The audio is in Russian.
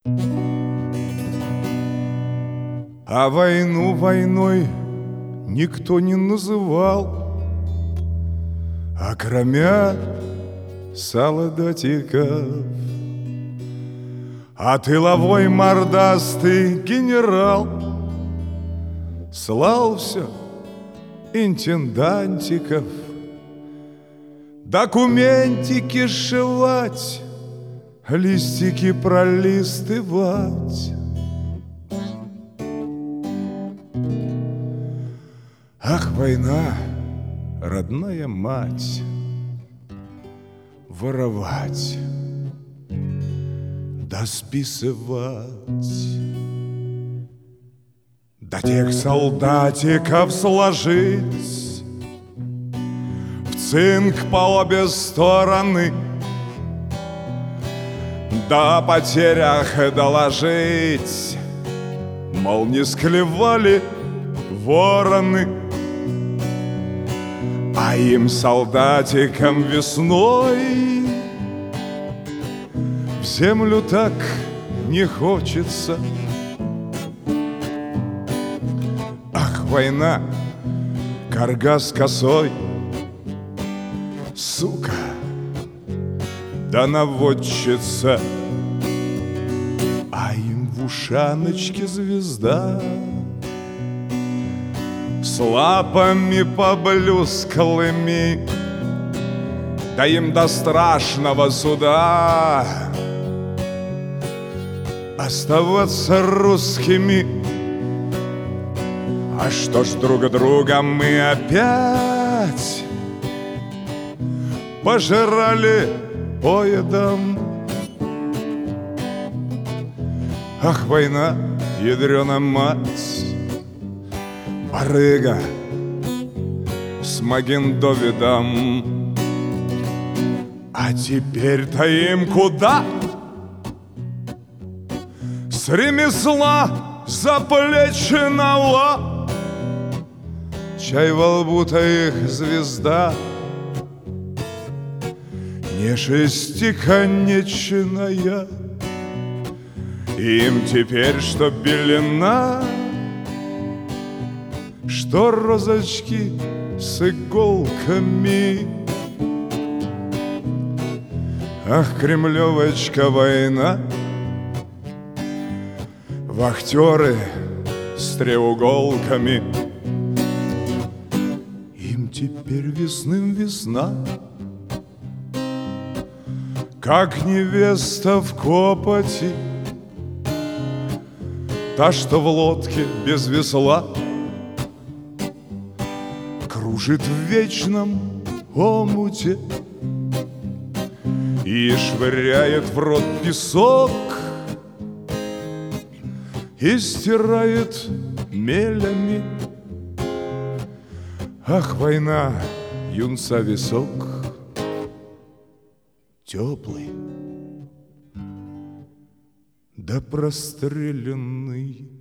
А войну войной никто не называл, окромя солдатиков. А тыловой мордастый генерал слал все интендантиков документики сшивать, листики пролистывать. Ах, война, родная мать, воровать да списывать. Да тех солдатиков сложить в цинк по обе стороны, да о потерях доложить, мол, не склевали вороны. А им, солдатикам, весной в землю так не хочется. Ах, война, карга с косой, сука, да наводчица. А им в ушаночке звезда с лапами поблюсклыми, да им до страшного суда оставаться русскими. А что ж, друг друга мы опять пожирали поедом. Ах, война, ядрёна мать, барыга с Магендовидом. А теперь-то им куда? С ремесла заплеченного, чай во лбу-то их звезда не шестиконечная. Им теперь что белена, что розочки с иголками. Ах, кремлевочка, война, вахтеры с треуголками. Им теперь весным весна, как невеста в копоти, та, что в лодке без весла кружит в вечном омуте и швыряет в рот песок и стирает мелями. Ах, война, юнца висок теплый да простреленный.